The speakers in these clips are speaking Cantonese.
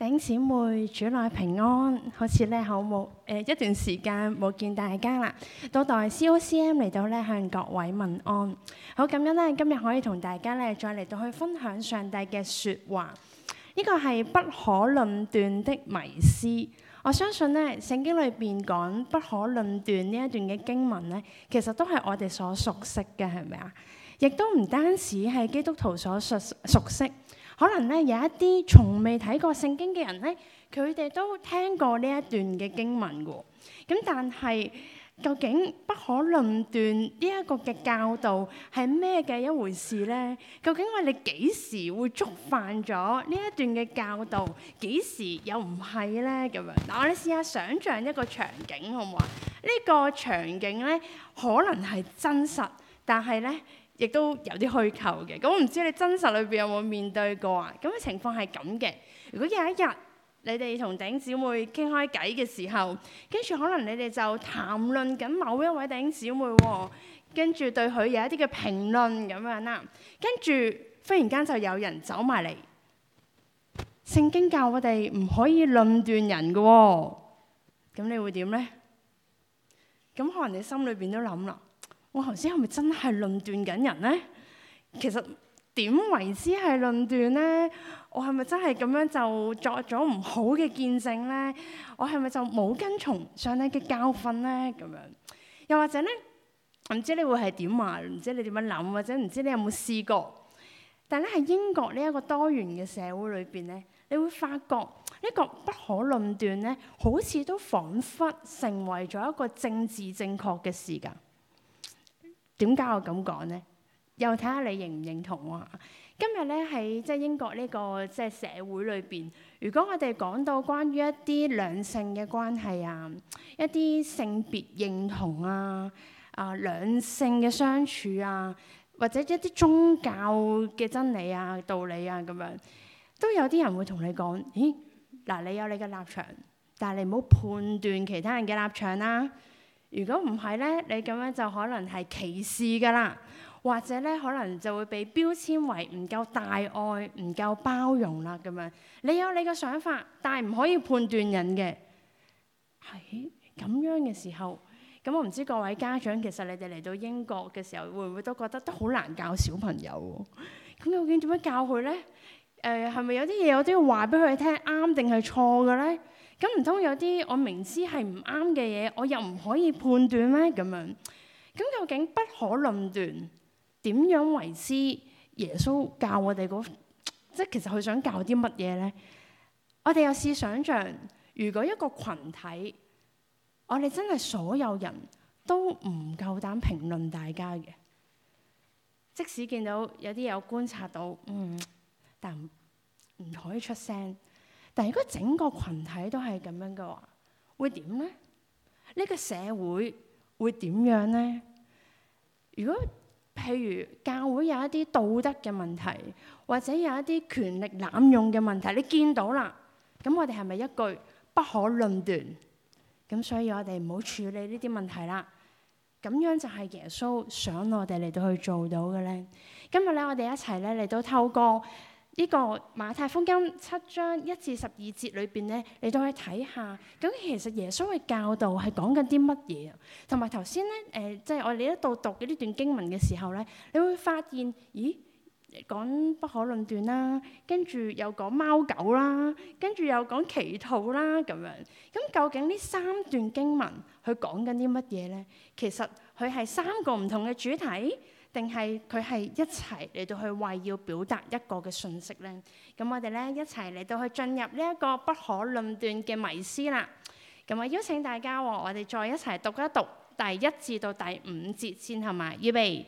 弟兄姊妹，主內平安，好似咧好冇一段時間冇見大家啦，到代 COCM 嚟到咧向各位問安，好感恩咧今日可以同大家咧再嚟到去分享上帝嘅説話，呢個係不可論斷的迷思。我相信咧聖經裏邊講不可論斷呢一段嘅經文咧，其實都係我哋所熟悉嘅，係咪啊？亦都唔單止係基督徒所熟悉。可能咧有一啲從未睇過聖經嘅人咧，佢哋都聽過呢一段嘅經文嘅。咁但係究竟不可論斷呢一個嘅教導係咩嘅一回事咧？究竟我哋幾時會觸犯咗呢一段嘅教導？幾時又唔係咧？咁樣嗱，我哋試下想像一個場景，好唔好啊？呢個場景咧可能係真實，但係咧，亦都有啲虛構嘅，咁我唔知你真實裏邊有冇面對過啊？咁嘅情況係咁嘅。如果有一日你哋同弟兄姊妹傾開偈嘅時候，跟住可能你哋就談論緊某一位弟兄姊妹喎，跟住對佢有一啲嘅評論咁樣啦，跟住忽然間就有人走埋嚟，聖經教我哋唔可以論斷人嘅喎，咁你會點呢？咁可能你心裏邊都諗啦。我頭先係咪真係論斷緊人呢？其實點為之係論斷呢？我係咪真係咁樣就作咗唔好嘅見證呢？我係咪就冇跟從上帝嘅教訓呢？咁樣又或者呢？唔知你會係點話？唔知你點樣諗，或者唔知你有冇試過？但係咧喺英國呢一個多元嘅社會裏邊呢，你會發覺呢個不可論斷呢，好似都彷彿成為咗一個政治正確嘅事㗎。點解我咁講呢？又睇下你認唔認同喎。今日咧喺即係英國呢個即係社會裏邊，如果我哋講到關於一啲兩性嘅關係啊，一啲性別認同啊，兩性嘅相處啊，或者一啲宗教嘅真理啊、道理啊咁樣，都有啲人會同你講：咦，嗱，你有你嘅立場，但係你唔好判斷其他人嘅立場啦。如果唔係咧，你咁樣就可能係歧視㗎啦，或者咧可能就會被標籤為唔夠大愛、唔夠包容啦咁樣。你有你嘅想法，但係唔可以判斷人嘅。係咁樣嘅時候，咁我唔知各位家長其實你哋嚟到英國嘅時候，會唔會都覺得都好難教小朋友喎？咁究竟點樣教佢咧？係咪有啲嘢我都要話俾佢聽啱定係錯嘅咧？咁唔通有啲我明知係唔啱嘅嘢，我又唔可以判斷咩？咁樣咁究竟不可論斷點樣為之？耶穌教我哋即係其實佢想教啲乜嘢咧？我哋又試想像，如果一個群體，我哋真係所有人都唔夠膽評論大家嘅，即使見到有啲有觀察到，但唔可以出聲。但如果整個群體都係咁樣嘅話，會點呢？呢個社會會點樣呢？如果譬如教會有一啲道德嘅問題，或者有一啲權力濫用嘅問題，你見到啦，咁我哋係咪一句不可論斷？咁所以我哋唔好處理呢啲問題啦。咁樣就係耶穌想我哋嚟到去做到嘅咧。今日咧，我哋一齊咧嚟到透過呢個馬太福音7章1至12節裏邊咧，嚟到去睇下，咁其實耶穌嘅教導係講緊啲乜嘢啊？同埋頭先咧，即係我哋一度讀嘅呢段經文嘅時候咧，你會發現，咦，講不可論斷啦，跟住又講貓狗啦，跟住又講祈禱啦，咁樣。咁究竟呢3段經文佢講緊啲乜嘢咧？其實佢係3個唔同嘅主題，定係佢係一齊嚟到去為要表達一個嘅信息咧？咁我哋咧一齊嚟到去進入呢一個不可論斷嘅迷思啦。咁我邀請大家我哋再一齊讀一讀第1至到第5節先，係嘛？預備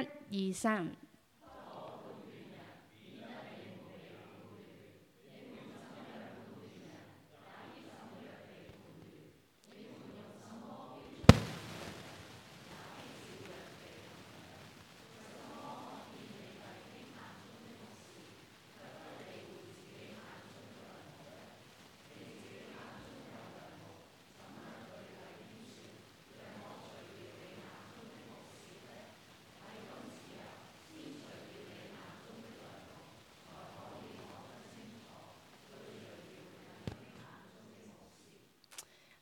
1、2、3。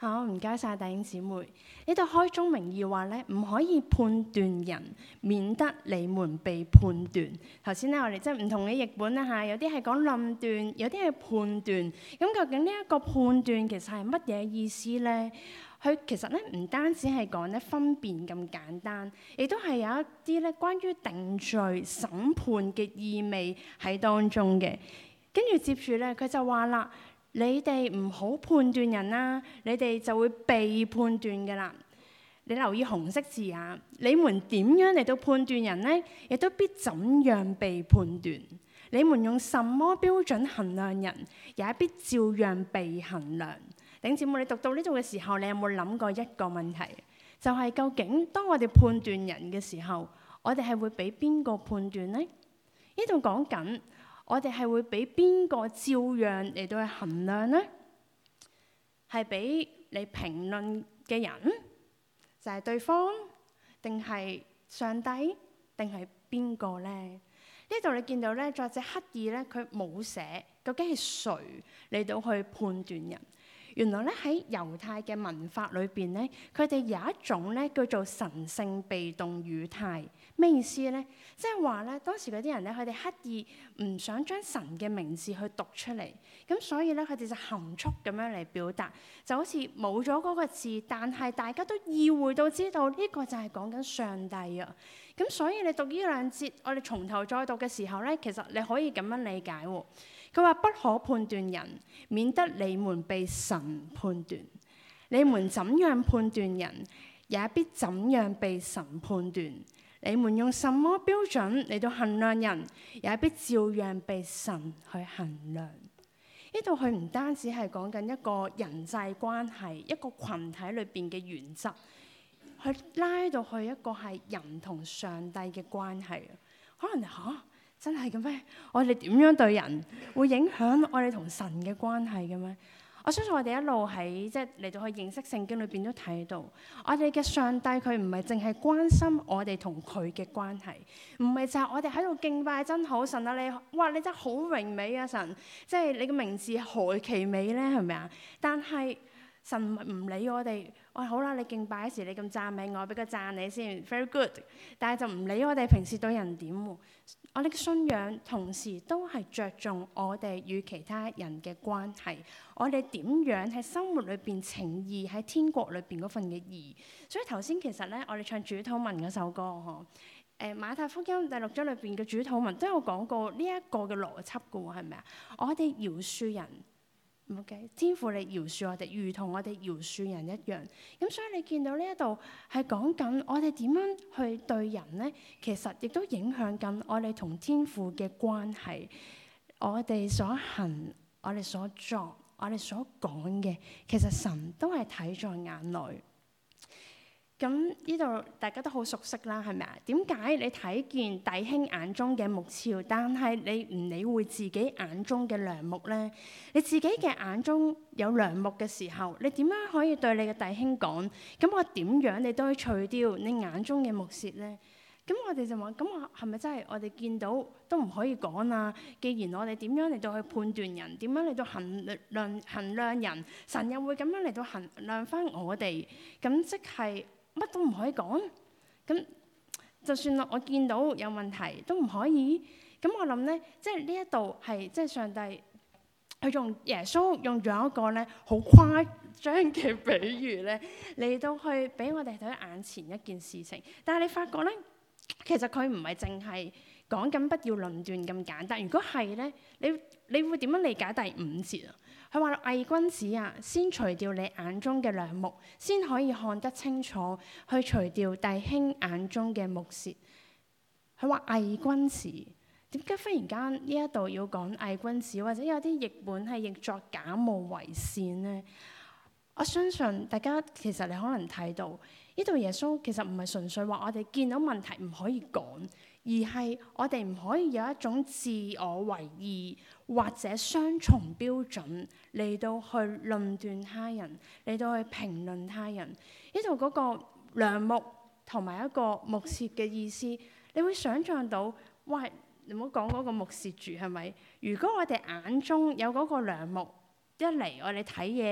好，唔該晒弟兄姊妹。呢度開宗明義話咧，唔可以判斷人，免得你們被判斷。頭先咧，我哋即係唔同嘅譯本啦嚇，有啲係講論斷，有啲係判斷。咁究竟呢一個判斷其實係乜嘢意思咧？佢其實咧唔單止係講咧分辨咁簡單，亦都係有一啲咧關於定罪、審判嘅意味喺當中嘅。跟住接住咧，佢就話啦。你哋唔好判斷人啦，你哋就會被判斷嘅啦。你留意紅色字啊，你們點樣嚟到判斷人呢？亦都必怎樣被判斷。你們用什麼標準衡量人，也必照樣被衡量。弟兄姊妹，你讀到呢度嘅時候，你有冇諗過一個問題？就係究竟當我哋判斷人嘅時候，我哋係會俾邊個判斷呢？呢度講緊。我哋係會俾邊個照樣嚟到去衡量呢？係俾你評論嘅人，就係對方，定係上帝，定係邊個呢？呢度你見到咧，作者刻意咧，佢冇寫究竟係誰嚟到去判斷人。原來咧喺猶太嘅文法裏邊咧，佢哋有一種咧叫做神聖被動語態。咩意思咧？即係話咧，當時嗰啲人咧，佢哋刻意唔想將神嘅名字去讀出嚟，咁所以咧，佢哋就含蓄咁樣嚟表達，就好似冇咗嗰個字，但係大家都意會到知道呢個就係講緊上帝啊。咁所以你讀呢兩節，我哋從頭再讀嘅時候咧，其實你可以咁樣理解喎。佢話不可判斷人，免得你們被神判斷。你們怎樣判斷人，也必怎樣被神判斷。你們用什麼標準嚟到衡量人，也必照樣被神去衡量。呢度佢唔單止係講緊一個人際關係，一個群體裏邊嘅原則，去拉到去一個係人同上帝嘅關係。可能真係嘅咩？我哋點樣對人會影響我哋同神嘅關係嘅咩？我相信我哋一路喺即係嚟到去認識聖經裏邊都睇到，我哋嘅上帝佢唔係淨係關心我哋同佢嘅關係，唔係就係我哋喺度敬拜真好神啊！你真係好榮美啊神，即係你嘅名字何其美咧，係咪啊？但係神唔理我哋，好啦，你敬拜嗰時你咁讚美我，俾個讚你先 ，very good。但係就唔理我哋平時對人點喎。我哋嘅信仰同時都係着重我哋與其他人嘅關係，我哋點樣喺生活裏邊呈義喺天國裏邊嗰份嘅義。所以頭先其實咧，我哋唱主禱文嗰首歌馬太福音第6章裏邊嘅主禱文都有講過呢一個嘅邏輯嘅喎，係咪啊？我哋饒恕人。Okay. 天父你饒恕我哋，如同我哋饒恕人一樣。咁所以你見到呢一度係講緊我哋點樣去對人呢？其實亦都影響緊我哋同天父嘅關係。我哋所行、我哋所作、我哋所講嘅，其實神都係睇在眼內。咁呢度大家都好熟悉啦，係咪啊？點解你睇見弟兄眼中嘅木肖，但係你唔理會自己眼中嘅梁木呢？你自己嘅眼中有梁木嘅時候，你點樣可以對你嘅弟兄講？咁我點樣你都可以除掉你眼中嘅木屑呢？咁我哋就話：咁我係咪真係我哋見到都唔可以講啊？既然我哋點樣嚟到去判斷人，點樣嚟到衡量人，神又會咁樣嚟到衡量翻我哋？咁即係乜都唔可以講，咁就算我見到有問題都唔可以。咁我諗咧，即係呢一度係即係上帝，佢用耶穌用咗一個咧好誇張嘅比喻咧嚟到去俾我哋睇眼前一件事情。但係你發覺咧，其實佢唔係淨係講緊不要論斷咁簡單。如果係咧，你會點樣理解第5節啊？佢話偽君子啊，先除掉你眼中嘅梁木，先可以看得清楚，去除掉弟兄眼中嘅木屑。佢話偽君子，點解忽然間呢一度要講偽君子，或者有啲譯本係譯作假冒為善呢？我相信大家其實你可能睇到呢度耶穌其實唔係純粹話我哋見到問題唔可以講，而係我哋唔可以有一種自我為義或者雙重標準嚟到去論斷他人，嚟到去評論他人。呢度嗰個梁木同埋一個木屑嘅意思，你會想像到，喂，你唔好講嗰個木屑住係咪？如果我哋眼中有嗰個梁木，一嚟我哋睇嘢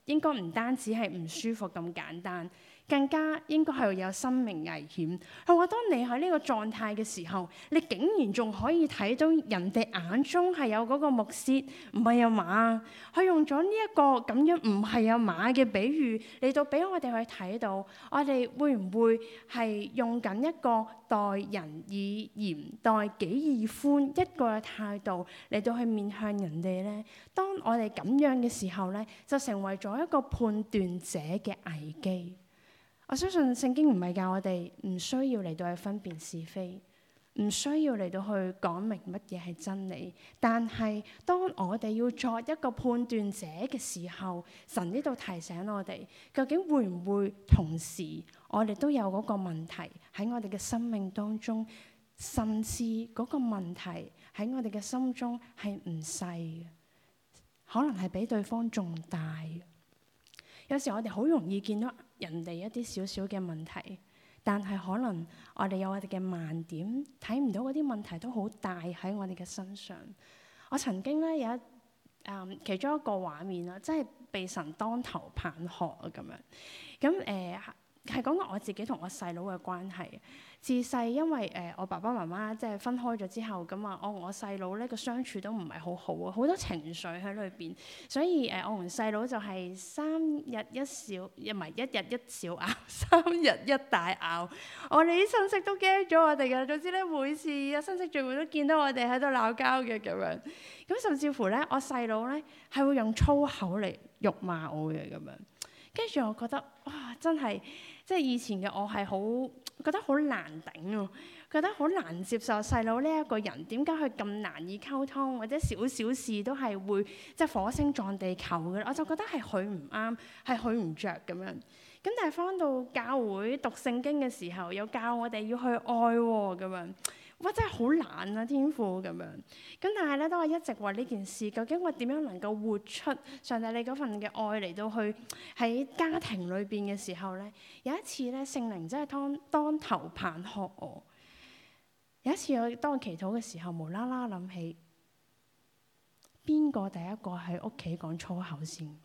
應該唔單止係唔舒服咁簡單，更加應該係有生命危險。佢話：當你喺呢個狀態嘅時候，你竟然仲可以睇到人哋眼中係有嗰個木屑，唔係有馬。佢用咗呢一個咁樣唔係有馬嘅比喻嚟到俾我哋去睇到，我哋會唔會係用緊一個待人以嚴、待己以寬一個嘅態度嚟到去面向人哋呢？當我哋咁樣嘅時候呢，就成為咗一個判斷者嘅危機。我相信聖經唔係教我哋唔需要嚟到去分辨是非，唔需要嚟到去講明乜嘢係真理。但係當我哋要作一個判斷者嘅時候，神呢度提醒我哋，究竟會唔會同時我哋都有嗰個問題喺我哋嘅生命當中，甚至嗰個問題喺我哋嘅心中係唔細嘅，可能係比對方仲大。有時我哋好容易見到人哋一啲少少嘅問題，但係可能我哋有我哋嘅盲點，睇唔到嗰啲問題都好大喺我哋嘅身上。我曾經咧有其中一個畫面啦，即係被神當頭棒喝啊咁樣。咁係講緊我自己同我細佬嘅關係。自細因為我爸爸媽媽即係分開咗之後，咁啊我細佬咧個相處都唔係好好啊，好多情緒喺裏邊，所以我同細佬就係3日1小，唔係1日1小拗，3日1大拗。我哋啲親戚都驚咗我哋㗎，總之咧每次有親戚聚會都見到我哋喺度鬧交嘅咁樣。咁甚至乎咧，我細佬咧係會用粗口嚟辱罵我嘅咁樣。跟住我覺得哇，真係即係以前嘅我係好覺得好難頂喎，覺得好難接受細佬呢一個人點解佢咁難以溝通，或者少少事都係會即係火星撞地球嘅。我就覺得係佢唔啱，係佢唔着咁樣。咁但係返到教會讀聖經嘅時候，又教我哋要去愛喎咁樣。哇！真係好難啊，天父咁樣。咁但係咧，當我一直話呢件事，究竟我點樣能夠活出上帝你嗰份嘅愛嚟到去喺家庭裏邊嘅時候咧，有一次咧，聖靈真係當頭棒喝我。有一次當我祈禱嘅時候，無啦啦諗起邊個第一個喺屋企講粗口先？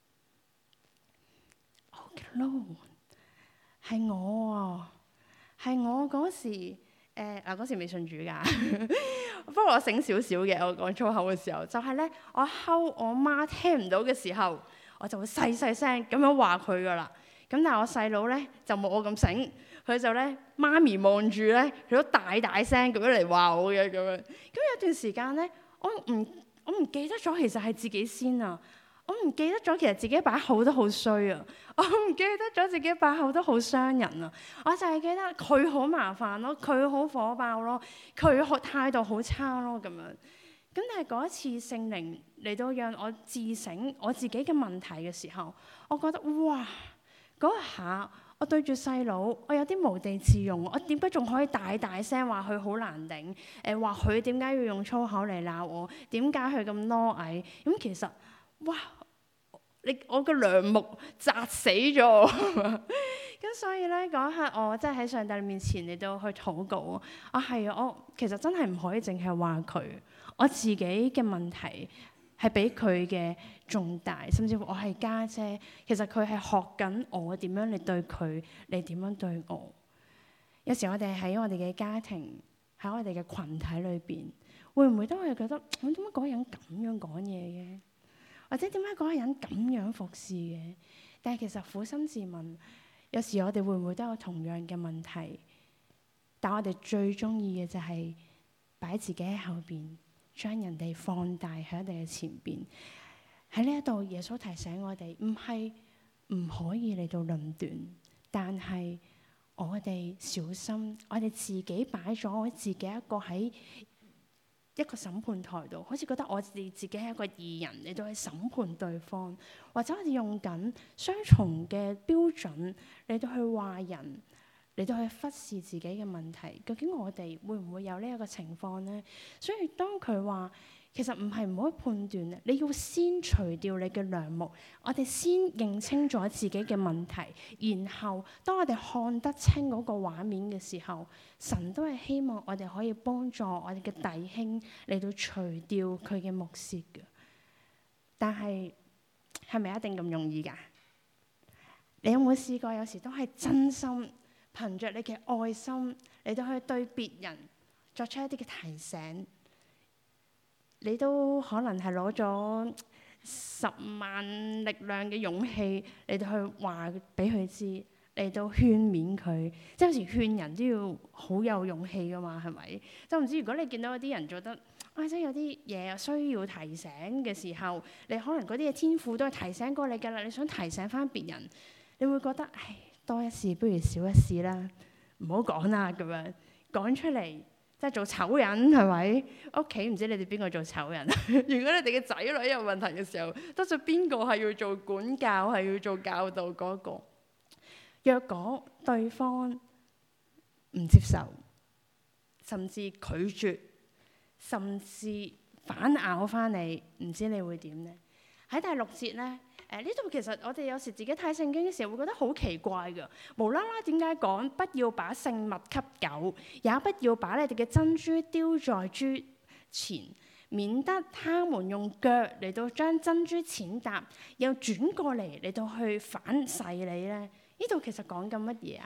係我啊，係我嗰時。嗰時未信主㗎，不過我醒少少嘅。我講粗口嘅時候，就係咧，我睺我媽聽唔到嘅時候，我就會細細聲咁樣話佢㗎啦。咁但係我細佬咧就冇我咁醒，佢就咧媽咪望住咧，佢都大大聲咁樣嚟話我嘅咁樣。咁有段時間咧，我唔記得咗，其實係自己先啊。我唔記得咗，其實自己把口都好衰啊！我唔記得咗自己把口都好傷人啊！我就係記得佢好麻煩咯，佢好火爆咯，佢態度好差咯咁樣。咁但係嗰一次聖靈嚟到讓我自省我自己嘅問題嘅時候，我覺得哇！嗰一下我對住細佬，我有啲無地自容。我點解仲可以大大聲話佢好難頂？話佢點解要用粗口嚟鬧我？點解佢咁囉蟻？咁其實哇！我個梁木砸死咗我，咁所以咧嗰一刻我真係喺上帝面前嚟到去禱告。我其實真係唔可以淨係話佢，我自己嘅問題係比佢嘅仲大，甚至乎我係家姐，其實佢係學緊我點樣嚟對佢，你點樣對我。有時我哋喺我哋嘅家庭，喺我哋嘅群體裏邊，會唔會都係覺得點解嗰個人咁樣講嘢嘅？或者點解嗰個人咁樣服侍嘅？但係其實苦心自問，有時我哋會唔會都有同樣嘅問題？但我哋最中意嘅就係擺自己喺後邊，將人哋放大喺我哋嘅前邊。喺呢一度，耶穌提醒我哋，唔係唔可以嚟到論斷，但係我哋小心，我哋自己擺咗我自己一個喺一個審判台度，好似覺得我哋自己係一個義人嚟到去審判對方，或者我哋用緊雙重嘅標準嚟到去話人，嚟到去忽視自己嘅問題。究竟我哋會唔會有呢一個情況呢？所以當佢話其實唔係唔可以判斷，你要先除掉你嘅梁木，我哋先認清咗自己嘅問題，然後當我哋看得清嗰個畫面嘅時候，神都係希望我哋可以幫助我哋嘅弟兄嚟到除掉佢嘅木屑嘅。但係係咪一定咁容易㗎？你有冇試過有時都係真心憑着你嘅愛心嚟到去對別人作出一啲嘅提醒？你都可能係攞咗10萬力量嘅勇氣嚟到去話俾佢知，嚟到勸勉佢。即係有時勸人都要好有勇氣㗎嘛，係咪？就唔知如果你見到有啲人做得即係有啲嘢需要提醒嘅時候，你可能嗰啲嘅天父都係提醒過你㗎啦。你想提醒翻別人，你會覺得多一事不如少一事啦，唔好講啦咁樣講出嚟。即係做醜人係咪？屋企唔知你哋邊個做醜人？如果你哋嘅仔女有問題嘅時候，多數邊個係要做管教，係要做教導嗰個？若果對方唔接受，甚至拒絕，甚至反咬翻你，唔知你會點呢？喺第6節呢。呢度其實我哋有時自己睇聖經嘅時候會覺得好奇怪㗎，無啦啦點解講不要把聖物給狗，也不要把你哋嘅珍珠丟在豬前，免得他們用腳嚟到將珍珠踐踏，又轉過嚟到去反噬你呢？呢度其實講緊乜嘢啊？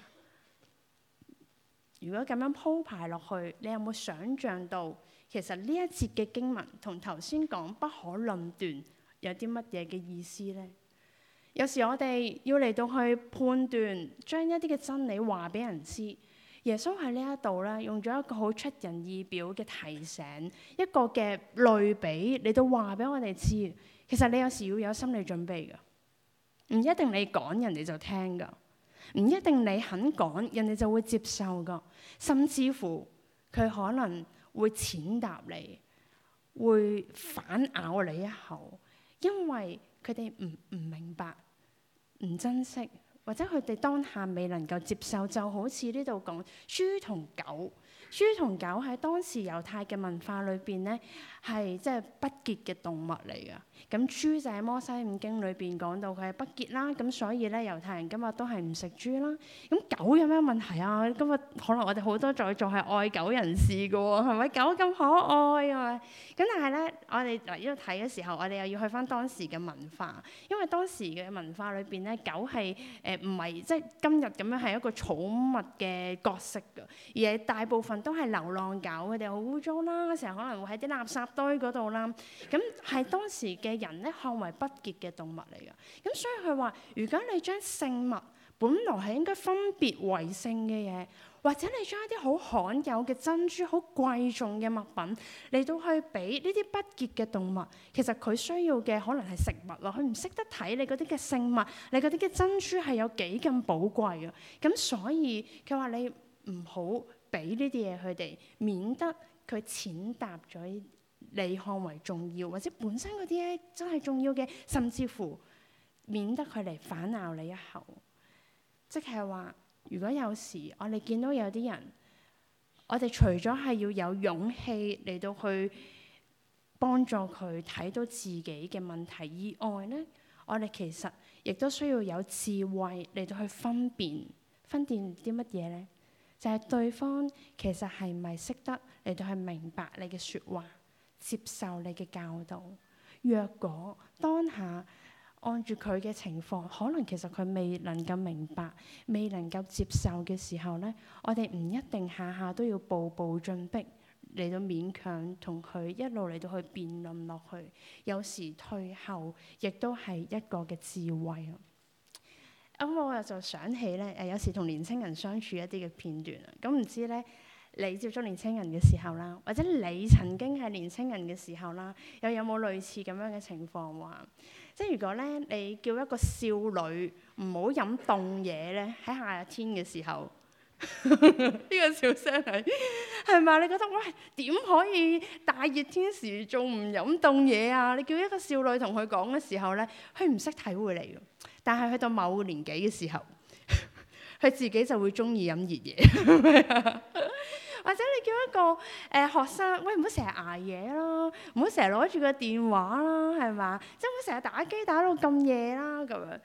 如果咁樣鋪排落去，你有冇想像到其實呢一節嘅經文同頭先講不可論斷有啲乜嘢嘅意思呢？有時我哋要嚟到去判斷，將一啲嘅真理話俾人知。耶穌喺呢一度咧，用咗一個好出人意表嘅提醒，一個嘅類比嚟到話俾我哋知。其實你有時要有心理準備㗎，唔一定你講人哋就聽㗎，唔一定你肯講人哋就會接受㗎，甚至乎佢可能會踐踏你，會反咬你一口。因為佢哋唔明白、唔珍惜，或者佢哋當下未能夠接受，就好似呢度講豬同狗。豬同狗喺當時猶太嘅文化裏邊咧，係即係不潔嘅動物嚟㗎。咁豬就喺摩西五經裏邊講到佢係不潔啦，咁所以咧猶太人今日都係唔食豬啦。咁狗有咩問題啊？今日可能我哋好多在座係愛狗人士㗎喎，係咪？狗咁可愛啊！咁但係咧，我哋嚟呢度睇嘅時候，我哋又要去翻當時嘅文化，因為當時嘅文化裏邊咧，狗係唔係即係今日咁樣係一個寵物嘅角色㗎，而係大部分都係流浪狗，佢哋好污糟啦，成日可能會喺啲垃圾堆嗰度啦。咁係當時嘅人咧看為不潔嘅動物嚟㗎。咁所以佢話：如果你將聖物本來係應該分別為聖嘅嘢，或者你將一啲好罕有嘅珍珠、好貴重嘅物品嚟到去俾呢啲不潔嘅動物，其實佢需要嘅可能係食物咯。佢唔識得睇你嗰啲嘅聖物，你嗰啲嘅珍珠係有幾咁寶貴啊！咁所以佢話你唔好俾呢啲嘢佢哋，免得佢踐踏咗你看為重要，或者本身嗰啲咧真係重要嘅，甚至乎免得佢嚟反咬你一口。即係話，如果有時我哋見到有啲人，我哋除咗係要有勇氣嚟到去幫助佢睇到自己嘅問題以外呢，我哋其實亦都需要有智慧嚟到去分辨啲乜嘢呢？就係對方其實係咪識得嚟到去明白你嘅説話，接受你嘅教導。若果當下按住佢嘅情況，可能其實佢未能夠明白、未能夠接受嘅時候呢，我哋唔一定下下都要步步進逼嚟到勉強同佢一路嚟到去辯論落去。有時退後亦都係一個嘅智慧啊！咁我就想起咧，有時同年青人相處一啲嘅片段啊。咁唔知咧，你接觸年青人嘅時候啦，或者你曾經係年青人嘅時候啦，又有冇類似咁樣嘅情況話？即係如果咧，你叫一個少女唔好飲凍嘢咧，喺夏天嘅時候，呢個笑聲係咪？你覺得喂，點可以大熱天時仲唔飲凍嘢啊？你叫一個少女同佢講嘅時候咧，佢唔識體會你嘅。但係去到某個年紀嘅時候，佢自己就會中意飲熱嘢。或者你叫一個學生，喂，唔好成日捱夜啦，唔好成日攞住個電話啦，係嘛？即係唔好成日打機打到咁夜啦咁樣。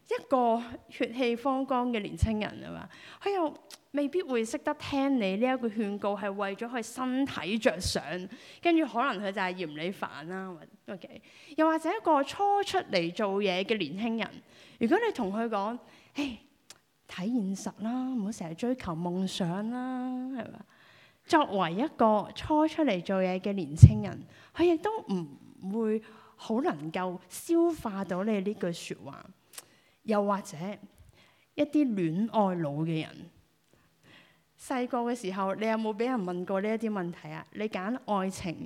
一個血氣方剛嘅年青人啊嘛，佢又未必會識得聽你呢一個勸告，係為咗佢身體着想，跟住可能佢就係嫌你煩啦。OK， 又或者一個初出嚟做嘢嘅年輕人，如果你同佢講，誒，睇現實啦，唔好成日追求夢想啦，係嘛？作為一個初出嚟做嘢嘅年青人，佢亦都唔會好能夠消化到你呢句説話。又或者一啲戀愛腦嘅人，細個嘅時候，你有冇俾人問過呢一啲問題啊？你揀愛情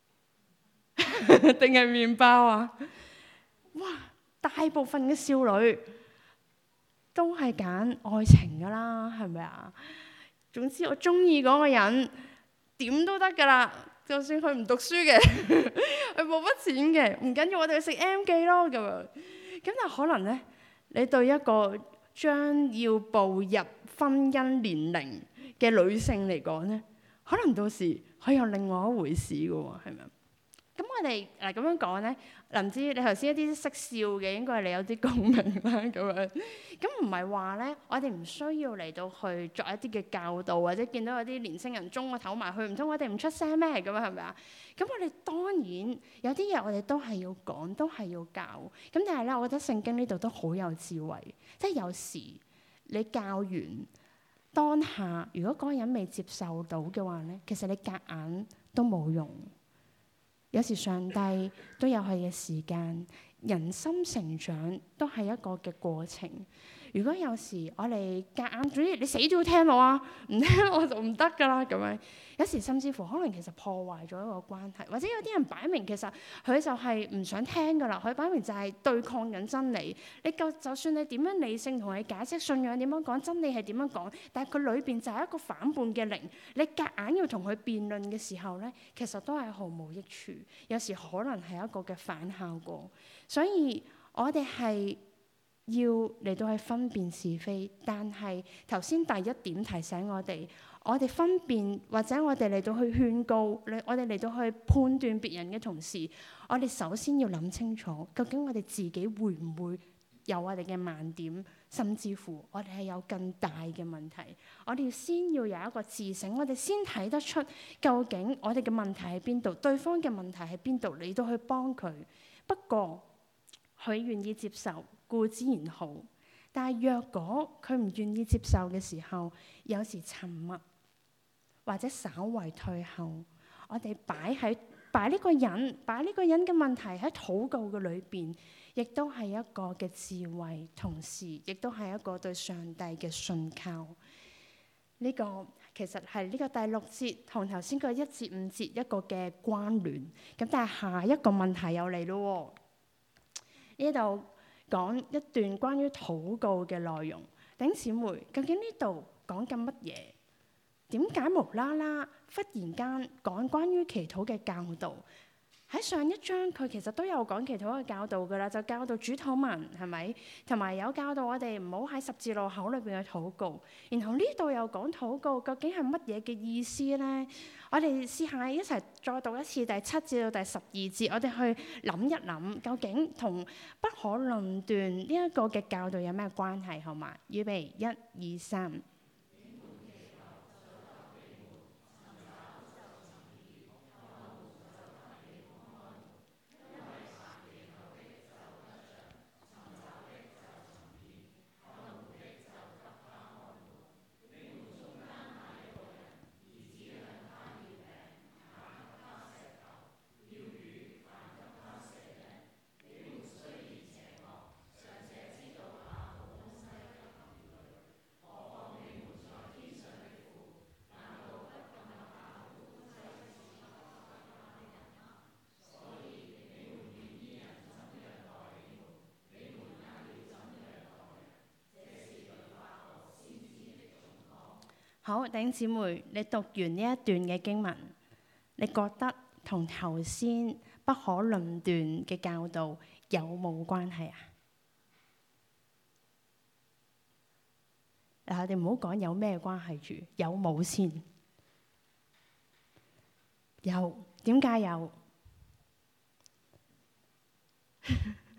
定係麵包啊？哇！大部分嘅少女都係揀愛情噶啦，係咪啊？總之我中意嗰個人點都得噶啦，就算佢唔讀書嘅，佢冇乜錢嘅，唔緊要，我哋去食 M 記咯咁樣。咁但係可能咧，你對一個將要步入婚姻年齡嘅女性嚟講咧，可能到時佢有另外一回事嘅喎，係咪？咁我哋咁樣講咧，林芝，你頭先一啲識笑嘅，應該係你有啲共鳴啦咁樣。咁唔係話咧，我哋唔需要嚟到去作一啲嘅教導，或者見到有啲年青人中個頭埋去，唔通我哋唔出聲咩？咁樣係咪啊？咁我哋當然有啲嘢我哋都係要講，都係要教。咁但係咧，我覺得聖經呢度都好有智慧，即係有時你教完當下，如果嗰個人未接受到嘅話咧，其實你夾硬都冇用。有時上帝都有佢嘅時間，人心成長都係一個嘅過程。如果有時我哋夾硬，總之你死都要聽我啊，唔聽我就唔得㗎啦咁樣。有時甚至乎可能其實破壞咗一個關係，或者有啲人擺明其實佢就係唔想聽㗎啦，佢擺明就係對抗緊真理。就算你點樣理性同佢解釋信仰點樣講，真理係點樣講，但係佢裏邊就係一個反叛嘅靈。你夾硬要同佢辯論嘅時候咧，其實都係毫無益處。有時可能係一個嘅反效果。所以我哋係要嚟到去分辨是非，但係頭先第一點提醒我哋分辨或者我哋嚟到去勸告，我哋嚟到去判斷別人嘅同時，我哋首先要諗清楚，究竟我哋自己會唔會有我哋嘅盲點，甚至乎我哋係有更大嘅問題。我哋先要有一個自省，我哋先睇得出究竟我哋嘅問題喺邊度，對方嘅問題喺邊度，嚟到去幫佢。不過佢願意接受固然好，但係若果佢唔願意接受嘅時候，有時沉默或者稍為退後，我哋擺呢個人嘅問題喺禱告嘅裏邊，亦都係一個嘅智慧，同時亦都係一個對上帝嘅信靠。呢個其實係呢個第6節同頭先個1至5節一個嘅關聯。咁但係下一個問題又嚟咯。呢度講一段關於禱告嘅內容，弟兄姊妹，究竟呢度講緊乜嘢？點解無啦啦忽然間講關於祈禱嘅教導？喺上一章佢其實都有講祈禱嘅教導㗎啦，就教導主禱文係咪？同埋有教導我哋唔好喺十字路口裏邊去禱告。然後呢度又講禱告，究竟係乜嘢嘅意思咧？我哋試下一齊再讀一次第7至到第12節，我哋去諗一諗，究竟同不可論斷呢一個嘅教導有咩關係？好嘛？預備1、2、3。好，弟兄姊妹，你讀完呢一段嘅經文，你覺得同頭先不可論斷嘅教導有冇關係啊？嗱，我哋唔好講有咩關係住，有冇先？有，點解有？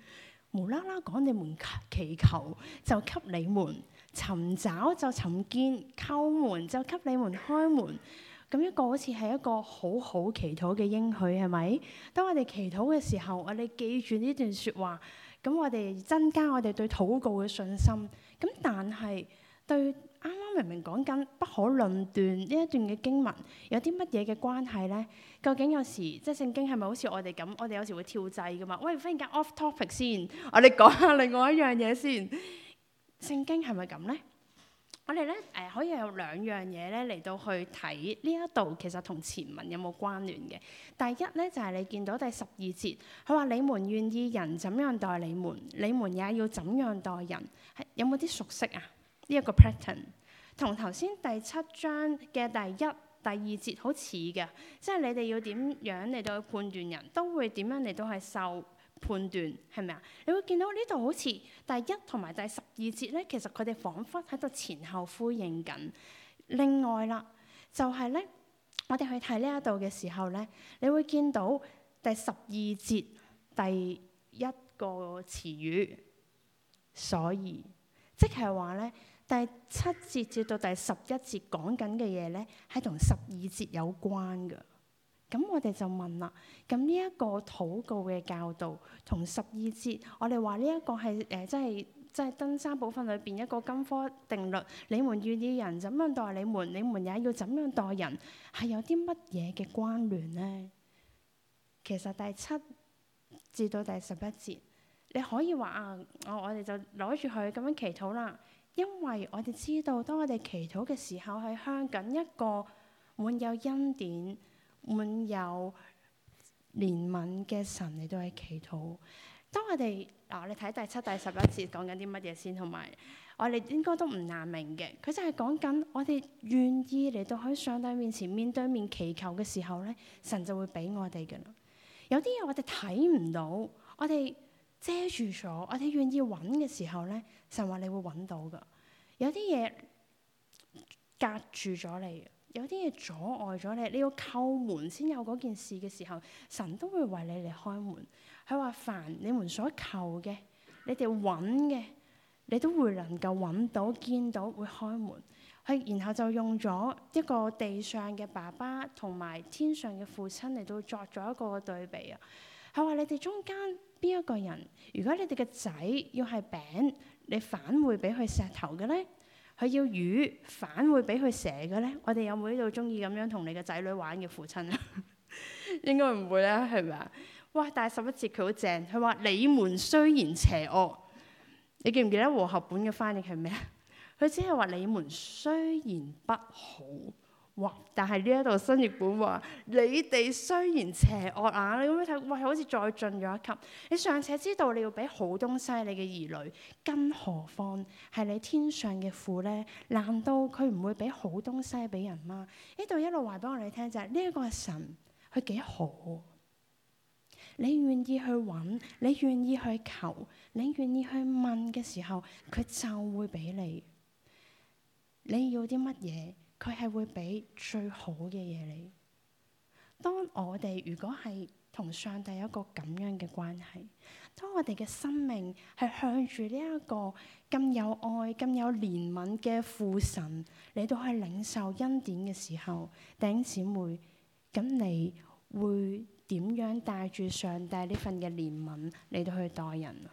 無啦啦講你們祈求就給你們，尋找就尋見，叩門就給你們開門。咁一個好似係一個好好祈禱嘅應許，係咪？當我哋祈禱嘅時候，我哋記住呢段説話，咁我哋增加我哋對禱告嘅信心。咁但係對啱啱明明講緊不可論斷呢一段嘅經文，有啲乜嘢嘅關係呢？究竟有時即係聖經係咪好似我哋咁？我哋有時會跳掣噶嘛？喂，忽然間 off topic 先，我哋講下另外一樣嘢先。聖經係咪咁呢？我哋咧可以有兩樣嘢咧嚟到去睇呢一度，其實同前文有冇關聯嘅。第一咧就係你見到第12節，佢話你們願意人怎樣待你們，你們也要怎樣待人。有冇啲熟悉啊？呢一個 pattern 同頭先第7章嘅第1、第2節好似嘅，即係你哋要點樣嚟到去判斷人，都會點樣嚟到去受判斷，係咪啊？你會見到呢度好似第1同埋第12節咧，其實佢哋彷彿喺度前後呼應緊。另外啦，就係咧，我哋去睇呢一度嘅時候咧，你會見到第12節第一個詞語，所以即係話咧，第7節至到第11節講緊嘅嘢咧，係同12節有關嘅。咁我哋就問啦，咁呢一個禱告嘅教導同12節，我哋話呢一個係即係登山寶訓裏邊一個金科定律，你們願意人怎樣待你們，你們也要怎樣待人，係有啲乜嘢嘅關聯呢？其實第7至到第11節，你可以話啊，我哋就攞住佢咁樣祈禱啦，因為我哋知道，當我哋祈禱嘅時候，係向緊一個滿有恩典、滿有憐憫嘅神嚟到去祈禱。當我哋你睇第7、第11節講緊啲乜嘢先，同埋我哋應該都唔難明嘅。佢就係講緊我哋願意嚟到喺上帝面前面對面祈求嘅時候咧，神就會俾我哋嘅啦。有啲嘢我哋睇唔到，我哋遮住咗，我哋願意揾嘅時候咧，神話你會揾到噶。有啲嘢隔住咗你，有啲嘢阻礙咗你，你要叩門先有嗰件事嘅時候，神都會為你嚟開門。佢話凡你們所求嘅，你哋揾嘅，你都會能夠揾到、見到，會開門。佢然後就用咗一個地上嘅爸爸同埋天上嘅父親嚟到作咗一個對比啊。佢話你哋中間邊一個人，如果你哋嘅仔要係餅，你反會俾佢石頭嘅咧？佢要魚，反會俾佢蛇嘅咧？我哋有冇呢度中意咁樣同你嘅仔女玩嘅父親啊？應該唔會啦，係咪啊？哇！但係11節佢好正，佢話你們雖然邪惡，你記唔記得和合本嘅翻譯係咩啊？佢只係話你們雖然不好，哇！但係呢一度新譯本話你哋雖然邪惡啊，你咁樣睇，哇！好似再進咗一級。你尚且知道你要俾好東西你嘅兒女，更何況係你天上嘅父呢？難道佢唔會俾好東西俾人嗎？呢度一路話俾我哋聽就係呢一個神，佢幾好。你願意去揾，你願意去求，你願意去問嘅時候，佢就會俾你。你要啲乜嘢，佢係會俾最好嘅嘢你。當我哋如果係同上帝有一個咁樣嘅關係，當我哋嘅生命係向住呢一個咁有愛、咁有憐憫嘅父神嚟到去領受恩典嘅時候，弟兄姊妹，咁你會點樣帶住上帝呢份嘅憐憫嚟到去待人啊？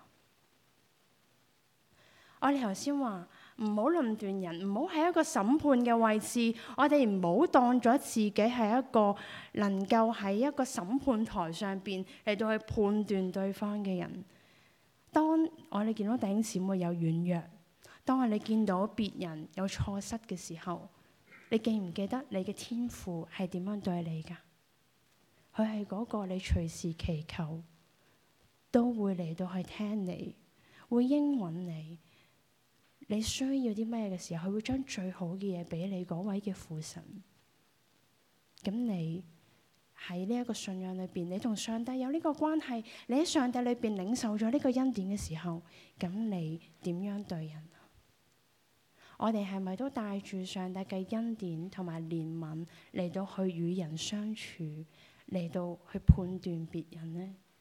我哋頭先話唔好論斷人，唔好喺一個審判嘅位置，我哋唔好當咗自己係一個能夠喺一個審判台上邊嚟到去判斷對方嘅人。當我哋見到弟兄姊妹有軟弱，當我哋見到別人有錯失嘅時候，你記唔記得你嘅天父係點樣對你㗎？佢係嗰個你隨時祈求都會嚟到去聽你，會應允你。你需要啲咩嘅時候，佢會將最好嘅嘢俾你嗰位嘅父神。咁你喺呢一個信仰裏邊，你同上帝有呢個關係，你喺上帝裏邊領受咗呢個恩典嘅時候，咁你點樣對人？我哋係咪都帶住上帝嘅恩典同埋憐憫嚟到去與人相處，嚟到去判斷別人呢？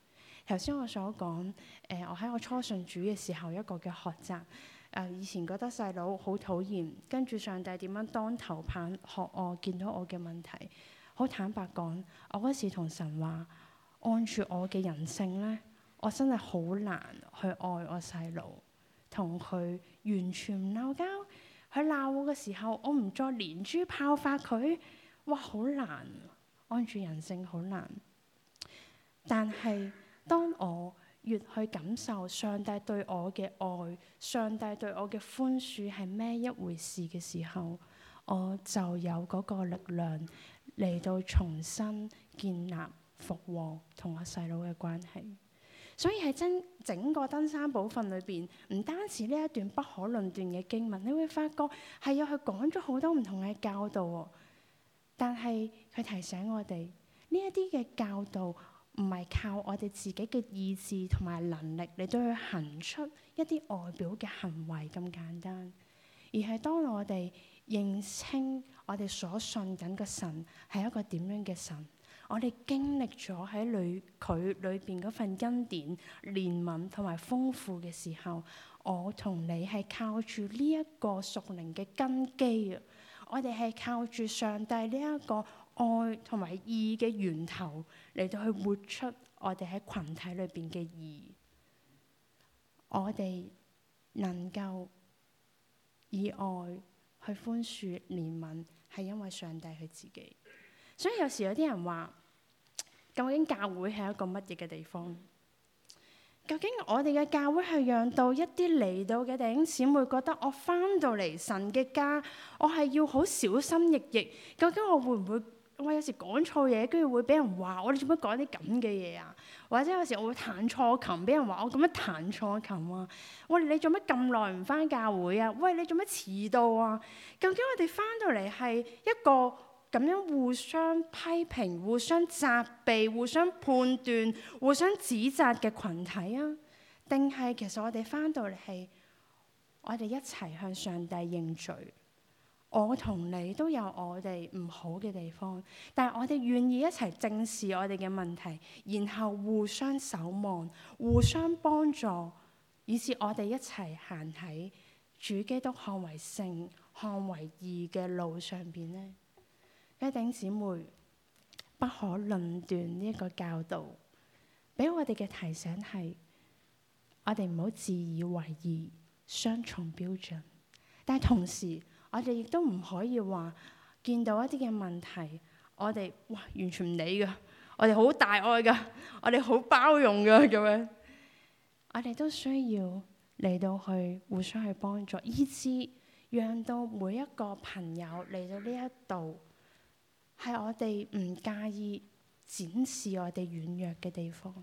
頭先我所講，我喺我初信主嘅時候一個嘅學習。以前覺得細佬好討厭，跟住上帝點樣當頭棒喝我，見到我嘅問題。好坦白講，我嗰時同神話，按住我嘅人性咧，我真係好難去愛我細佬，同佢完全唔鬧交。佢鬧我嘅時候，我唔再連珠炮發佢，哇，好難，按住人性好難。但係當我越去感受上帝對我嘅愛，上帝對我嘅寬恕係咩一回事嘅時候，我就有嗰個力量嚟到重新建立復和同我細佬嘅關係。所以喺整個登山寶訓裏邊，唔單止呢一段不可論斷嘅經文，你會發覺係有佢講咗好多唔同嘅教導喎。但係佢提醒我哋呢一啲嘅教導，唔係靠我哋自己嘅意志同埋能力嚟到去行出一啲外表嘅行為咁簡單，而係當我哋認清我哋所信緊嘅神係一個點樣嘅神，我哋經歷咗喺佢裏邊嗰份恩典、憐憫同埋豐富嘅時候，我同你係靠住呢一個屬靈嘅根基啊！我哋係靠住上帝呢一個愛同埋義嘅源頭嚟到去活出我哋喺群體裏邊嘅義。我哋能夠以愛去寬恕憐憫，係因為上帝佢自己。所以有時有啲人話，究竟教會係一個乜嘢嘅地方？究竟我哋嘅教會係讓到一啲嚟到嘅弟兄姊妹覺得我返到嚟神嘅家，我係要好小心翼翼。究竟我會唔會我有時講錯嘢，跟住會俾人話我哋做乜講啲咁嘅嘢啊？或者有時我會彈錯琴，俾人話我咁樣彈錯琴啊？喂，你做乜咁耐唔返教會啊？喂，你做乜遲到啊？究竟我哋返到嚟係一個咁樣互相批評、互相責備、互相判斷、互相指責嘅群體啊？定係其實我哋返到嚟係我哋一齊向上帝認罪？我同你都有我哋唔好嘅地方，但係我哋願意一齊正視我哋嘅問題，然後互相守望、互相幫助，以致我哋一齊行喺主基督看為聖、看為義嘅路上邊呢？弟兄姊妹，不可論斷呢一個教導，俾我哋嘅提醒係：我哋唔好自以為義、雙重標準，但係同時，我哋亦都唔可以話見到一啲嘅問題，我哋完全唔理㗎，我哋好大愛㗎，我哋好包容㗎咁樣。我哋都需要嚟到去互相去幫助，以致讓到每一個朋友嚟到呢一度，係我哋唔介意展示我哋軟弱嘅地方。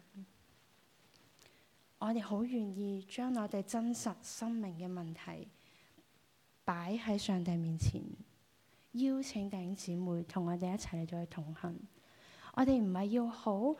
我哋好願意將我哋真實生命嘅問題擺喺上帝面前，邀請弟兄姊妹同我哋一齊嚟到去同行。我哋唔係要好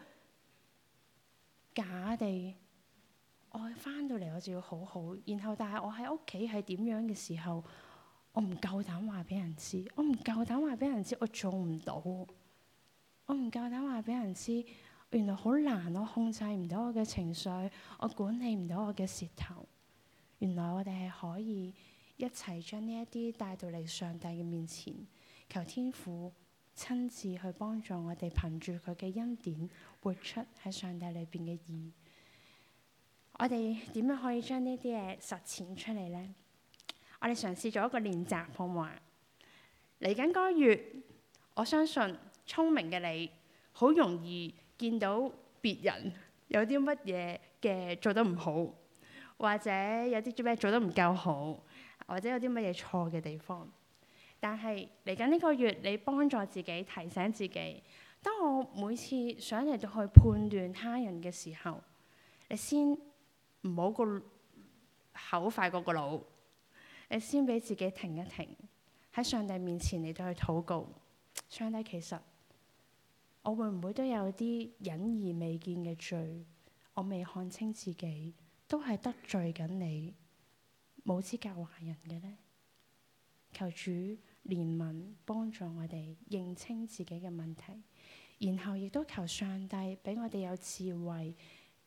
假地，我返到嚟我就要好好，然後但係我喺屋企係點樣嘅時候，我唔夠膽話俾人知，我唔夠膽話俾人知我做唔到，我唔夠膽話俾人知，原來好難，我控制唔到我嘅情緒，我管理唔到我嘅舌頭。原來我哋係可以一齊將呢一啲帶到嚟上帝嘅面前，求天父親自去幫助我哋，憑住佢嘅恩典活出喺上帝裏邊嘅義。我哋點樣可以將呢啲嘢實踐出嚟呢？我哋嘗試做一個練習，好唔好啊？嚟緊嗰個月，我相信聰明嘅你好容易見到別人有啲乜嘢嘅做得唔好，或者有啲咩做得唔夠好，或者有啲乜嘢錯嘅地方。但係嚟緊呢個月，你幫助自己提醒自己，當我每次想嚟到去判斷他人嘅時候，你先唔好個口快過個腦，你先俾自己停一停，喺上帝面前嚟到去禱告。上帝，其實我會唔會都有啲隱而未見嘅罪，我未看清自己，都係得罪緊你，冇資格話人嘅呢？求主憐憫幫助我哋認清自己嘅問題，然後亦都求上帝俾我哋有智慧，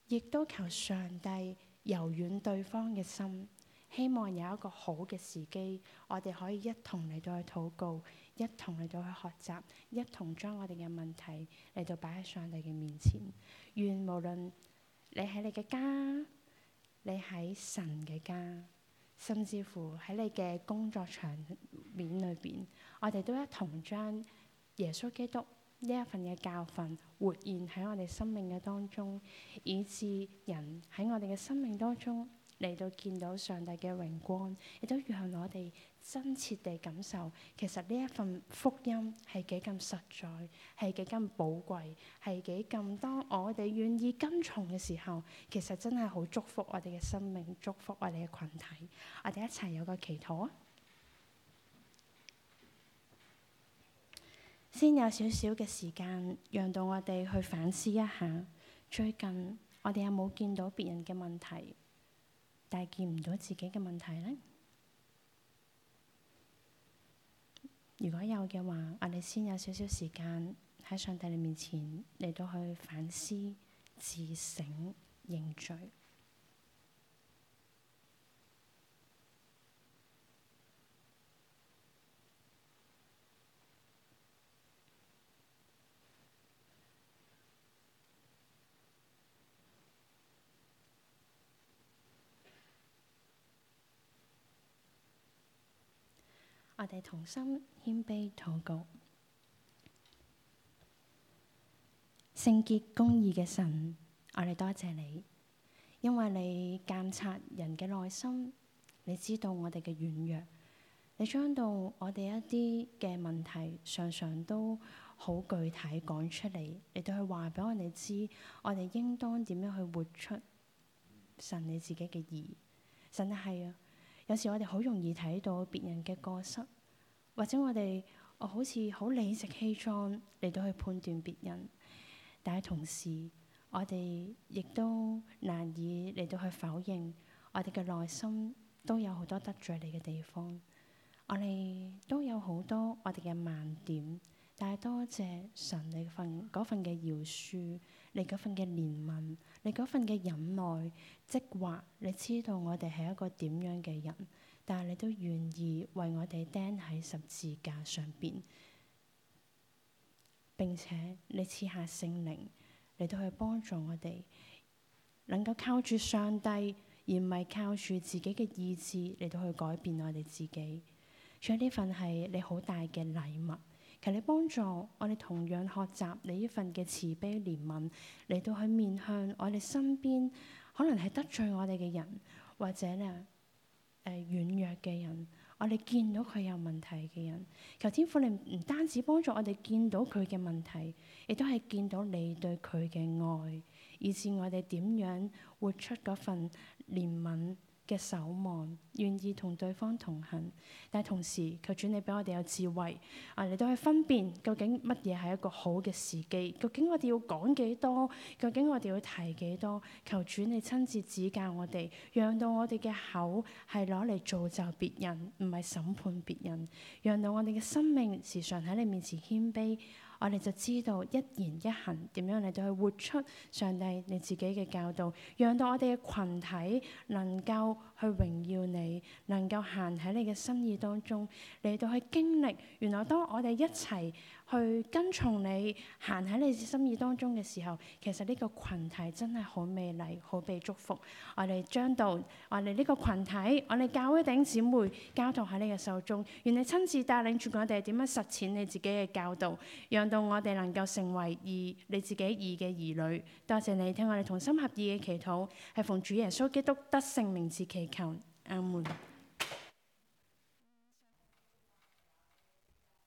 亦都求上帝柔軟對方嘅心，希望有一個好嘅時機，我哋可以一同嚟到去禱告，一同嚟到去學習，一同將我哋嘅問題嚟到擺喺上帝嘅面前。願無論你喺你嘅家，你喺神嘅家，甚至乎喺你嘅工作場面裏邊，我哋都一同將耶穌基督呢一份嘅教訓活現喺我哋生命嘅當中，以致人喺我哋嘅生命當中嚟到見到上帝嘅榮光，亦都讓我哋真切地感受，其實呢一份福音係幾咁實在，係幾咁寶貴，係幾咁當我哋願意跟從嘅時候，其實真係好祝福我哋嘅生命，祝福我哋嘅群體。我哋一齊有個祈禱啊！先有少少嘅時間，讓到我哋去反思一下，最近我哋有冇見到別人嘅問題，但係見唔到自己嘅問題呢？如果有嘅話，我哋先有少少時間喺上帝你面前嚟到去反思、自省、認罪。我哋同心謙卑禱告。聖潔公義嘅神，我哋多謝你，因為你監察人嘅內心，你知道我哋嘅軟弱，你將到我哋一啲嘅問題常常都好具體講出嚟，你都去話俾我哋知，我哋應當點樣去活出神你自己嘅義。神係啊，有時我哋好容易睇到別人嘅過失，或者我哋好似好理直氣壯嚟到去判斷別人，但係同時我哋亦都難以嚟到去否認我哋嘅內心都有好多得罪你嘅地方，我哋都有好多我哋嘅盲點，但係多謝神你嗰份嘅饒恕，你嗰份嘅憐憫，你嗰份嘅忍耐，即或你知道我哋係一個點樣嘅人，但係你都願意為我哋釘喺十字架上邊，並且你賜下聖靈嚟到去幫助我哋，能夠靠住上帝，而唔係靠住自己嘅意志嚟到去改變我哋自己。所以呢份係你好大嘅禮物，求你幫助我哋同樣學習你呢份嘅慈悲憐憫，嚟到去面向我哋身邊可能係得罪我哋嘅人，或者軟弱嘅人，我哋見到佢有問題嘅人，求天父你唔單止幫助我哋見到佢嘅問題，亦都係見到你對佢嘅愛，以致我哋點樣活出嗰份憐憫嘅守望，願意同對方同行。但係同時求主你俾我哋有智慧，嚟到去分辨究竟乜嘢係一個好嘅時機，究竟我哋要講幾多，究竟我哋要提幾多。求主你親自指教我哋，讓到我哋嘅口係攞嚟造就別人，唔係審判別人，讓到我哋嘅生命時常喺你面前謙卑，我哋就知道一言一行點樣嚟到去活出上帝你自己嘅教導，讓到我哋嘅群體能夠去榮耀你，能夠行喺你嘅心意當中，嚟到去經歷原來當我哋一齊去跟從你，行喺你心意當中嘅時候，其實呢個群體真係好美麗，好被祝福。我哋將到我哋呢個群體，我哋教會弟兄姊妹交託喺你嘅手中，願你親自帶領住我哋點樣實踐你自己嘅教導，讓到我哋能夠成為義你自己義嘅兒女。多謝你聽我哋同心合意嘅祈禱，係奉主耶穌基督得勝名字祈求，阿門。